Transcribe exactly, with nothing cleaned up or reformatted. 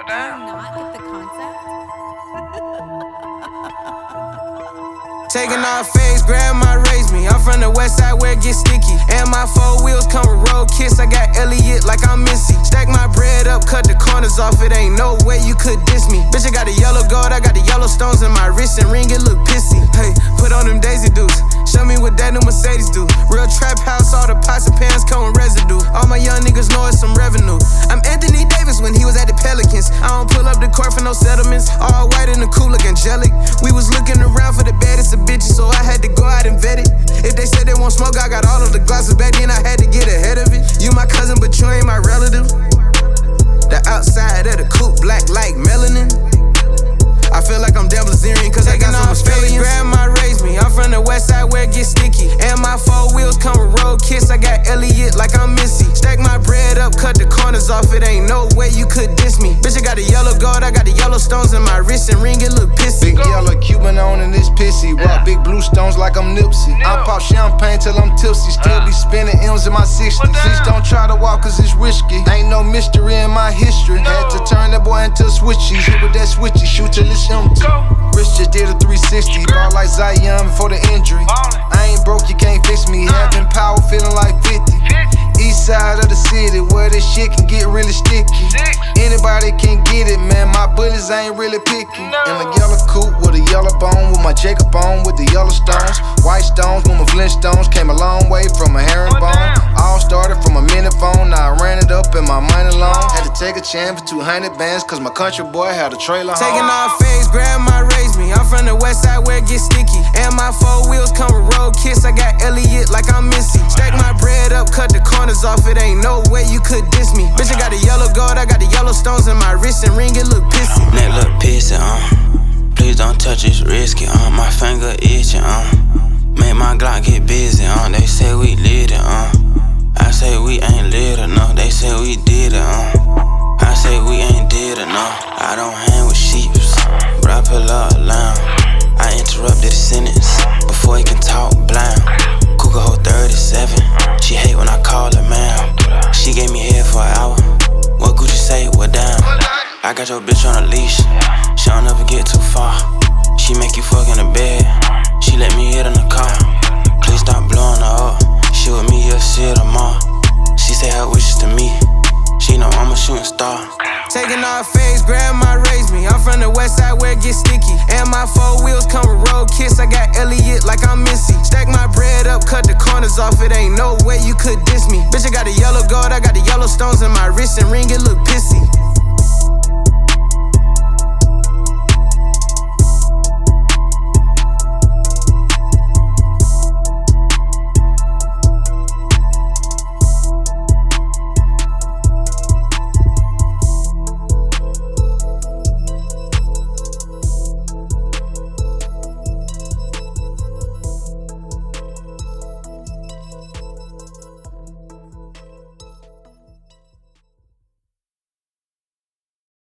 Do you not get the concept? Taking off face, grab my raise me. I'm from the west side where it gets sticky. And my four wheels come with road kits. I got Elliot like I'm Missy. Stack my bread up, cut the corners off. It ain't no way you could diss me. Bitch, I got the yellow gold, I got the yellow stones in my wrist and ring. It look pissy. Hey, put on them Daisy Dukes. Show me what that new Mercedes do. Real trap house, all the pots and pans come with residue. All my young niggas know it's some revenue. I'm Anthony Davis when he was at the Pelicans. I don't pull up the court for no settlements. All white and the cool look angelic. We was looking around for the baddest of bitches, so I had to go out and vet it. If they said they won't smoke, I got all of the glasses back then. I had to get ahead of it. You my cousin, but you ain't my relative. The outside of the coupe, black like melanin. I feel like I'm Dan Blazerian, cause I got some Australians. Grab my raise me, I'm from the west side where it gets sticky. And my four wheels come with road kits. I got Elliot like I'm Missy. Stack my bread up, cut the corners off. It ain't no way you could diss me. Bitch, I got the yellow gold, I got the yellow stones in my wrist and ring. It look pissy. Big yellow Cuban on and it's pissy. Rock big blue stones like I'm Nipsey. I pop champagne till I'm tipsy. Still be spinning M's in my sixties. Please don't try to walk cause it's risky. Ain't no mystery in my history. Had to turn that boy into a switchy. Hit with that switchy, shoot till it's empty. Rich just did a three sixty, ball like Zion before the injury. I ain't broke, you can't fix me. Having power, feeling like fifty. East side of the city, where this shit can get really sticky. Anybody can get it, man. My bullets ain't really picky. In a yellow coupe with a yellow bone, with my Jacob on with the yellow stones. White stones with my Flintstones. Came a long way from a herringbone. All started from a minute phone, now I ran it up in my money loan. Had to take a chance for two hundred bands, cause my country boy had a trailer home. Taking off face, grab my raise me. I'm from the west side where it gets sticky. And my four wheels come with road kits. I got Elliot like I'm Missy. Stack my bread up, cut the corners off. It ain't no way you could diss me. Bitch, I got the yellow gold, I got the yellow stones in my wrist and ring. It look pissy. Neck look pissy, uh. Please don't touch, it's risky, uh. My finger itching, uh. Make my Glock get busy, uh. They say we lit it, uh. I say we ain't lit enough. They say we did it, uh. I say we ain't did enough. I don't hang with sheeps, but I pull up loud. I interrupted the sentence before he can talk blind. Cougar hold thirty-seven. She hate when I call her man. She gave me head for an hour. What Gucci say? What down? I got your bitch on a leash. She don't ever get too far. She make you fuck in the bed. She let me hit in the car. Please stop blowing her up. She with me, you'll see her tomorrow. She say her wishes to me. She know I'm a shooting star. Taking off face, grab my raise me. I'm from the west side where it gets sticky. And my four wheels come with road kits. I got Elliot like I'm Missy. Stack my bread up, cut the corners off. It ain't no way you could diss me. Bitch, I got the yellow gold, I got the yellow stones in my wrist and ring. It look pissy.